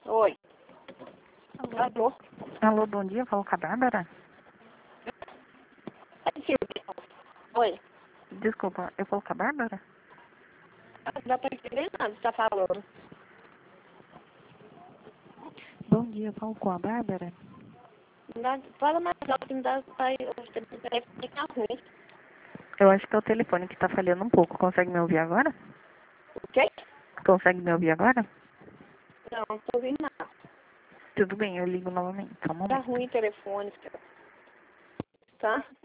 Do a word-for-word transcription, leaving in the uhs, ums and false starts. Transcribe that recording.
Oi. Alô? Alô, bom dia. Falou com a Bárbara? É Silvia. Oi. Desculpa, eu falo com a Bárbara? Não dá pra entender nada que você tá falando. Bom dia, eu falo com a Bárbara? Não dá, fala mais alto que não dá pra o telefone tá ruim. Eu acho que é o telefone que tá falhando um pouco. Consegue me ouvir agora? O quê? Consegue me ouvir agora? Não, não tô ouvindo nada. Tudo bem, eu ligo novamente. Só um Tá momento. ruim o telefone, tá?